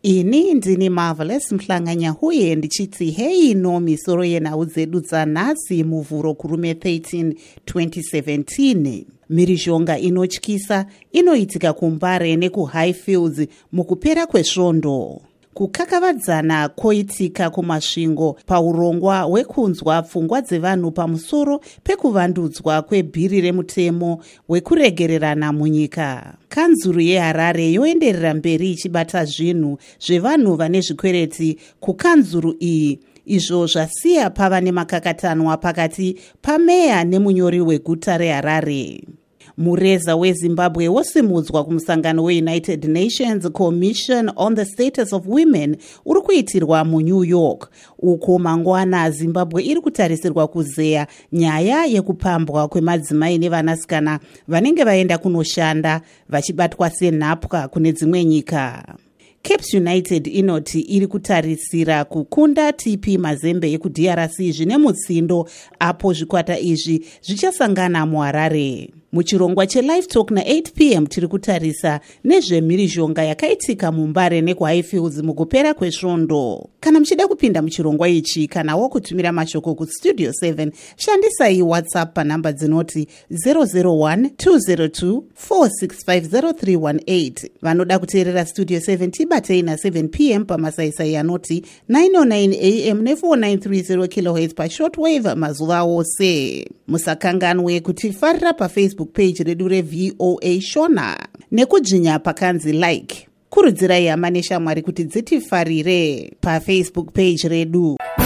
Ini ndini Marvelous Mhlanganya huye ndichiti hei no misoro yenhau dzedu dzanhasi muvhuro kurume 13 2017. Mhirizhonga inotyisa inoitika kuMbare nekuHighfields mukupera kwesvondo. Kukakavadzana koitika kumasvingo paurongwa hwekunzwa pfungwa dzevanhu pamusoro pekuvandudzwa kwebhiri remutemo wekuregererana munyika. Kanzuru yeHarare yoenderera mberi ichibata zvinhu zvevanhu vane zvikwereti kukanzuru iyi, izvo zvasiya pava nemakakatanwa pakati pameya nemunyori weguta reHarare. Mureza weZimbabwe wosimudzwa kumusangano weUnited Nations Commission on the Status of Women uri kuitirwa muNew York, uko mangwana Zimbabwe iri kutarisirwa kuzeya nyaya yekupambwa kwemadzimai nevanasikana vanenge vaenda kunoshanda vachibatwa senhapwa kune dzimwe nyika. Caps United inoti iri kutarisira kukunda TP Mazembe yekuDRC zvine mutsindo apo zvikwata izvi zvichasangana muHarare. Muchirongwa cheLive Talk na8 p.m. tiri kutarisa nezvemhirizhonga yakaitika muMbare nekuHighfields mukupera kwesvondo. Kana muchida kupinda muchirongwa ichi kana wokutumira mashoko kuStudio 7, shandisai WhatsApp panhamba dzinoti 001-202-4650318. Vanoda kuteerera Studio 7 tibatei na7 p.m. pamasaisai anoti 909 am ne4930 kHz pashortwave mazuva ose. Musakanganwe kutifarira paFacebook page redu reVOA Shona nekudzvinya pakanzi like. Kurudzirai hama neshamwari kuti dzitifarire paFacebook page redu.